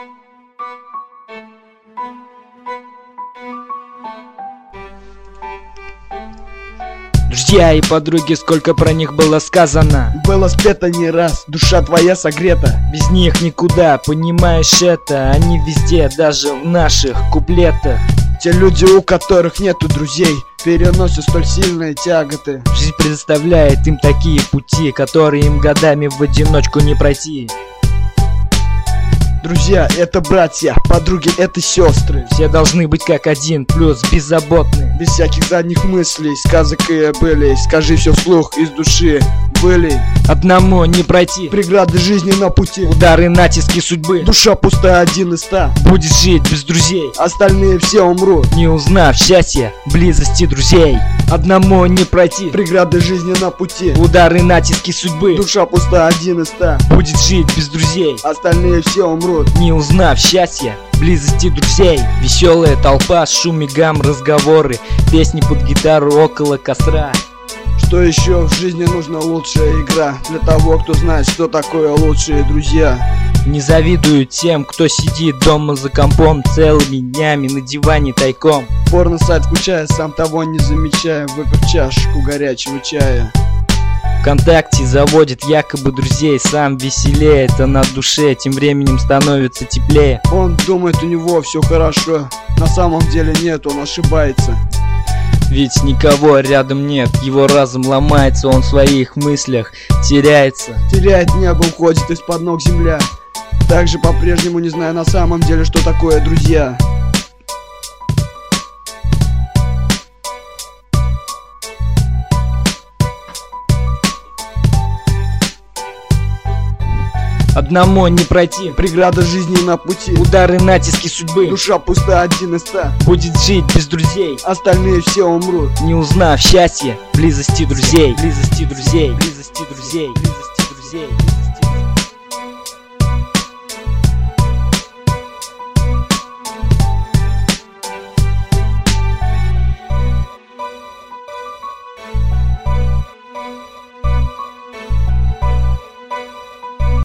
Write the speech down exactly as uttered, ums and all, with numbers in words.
Друзья и подруги, сколько про них было сказано, было спето не раз, душа твоя согрета. Без них никуда, понимаешь это, они везде, даже в наших куплетах. Те люди, у которых нету друзей, переносят столь сильные тяготы. Жизнь предоставляет им такие пути, которые им годами в одиночку не пройти. Друзья — это братья, подруги — это сестры. Все должны быть как один, плюс беззаботны. Без всяких задних мыслей, сказок и былей. Скажи все вслух из души, были. Одному не пройти преграды жизни на пути, удары, натиски судьбы. Душа пустая, один из ста. Будешь жить без друзей, остальные все умрут, не узнав счастья, близости друзей. Одному не пройти преграды жизни на пути, удары, натиски судьбы. Душа пустая, один из ста. Будет жить без друзей, остальные все умрут, не узнав счастья, близости друзей. Веселая толпа, шум и гам, разговоры, песни под гитару около костра. Что еще в жизни нужно? Лучшая игра для того, кто знает, что такое лучшие друзья. Не завидую тем, кто сидит дома за компом целыми днями на диване тайком. Порно-сайт включая, сам того не замечая, выпив чашку горячего чая. ВКонтакте заводит якобы друзей, сам веселеет, а на душе тем временем становится теплее. Он думает, у него все хорошо, на самом деле нет, он ошибается. Ведь никого рядом нет, его разум ломается, он в своих мыслях теряется. Теряет небо, уходит из-под ног земля, также по-прежнему не зная на самом деле, что такое друзья. Одному не пройти преграда жизни на пути, удары, натиски судьбы. Душа пустая, один из ста. Будет жить без друзей, остальные все умрут, не узнав счастья, близости друзей. Близости друзей, близости друзей, близости друзей.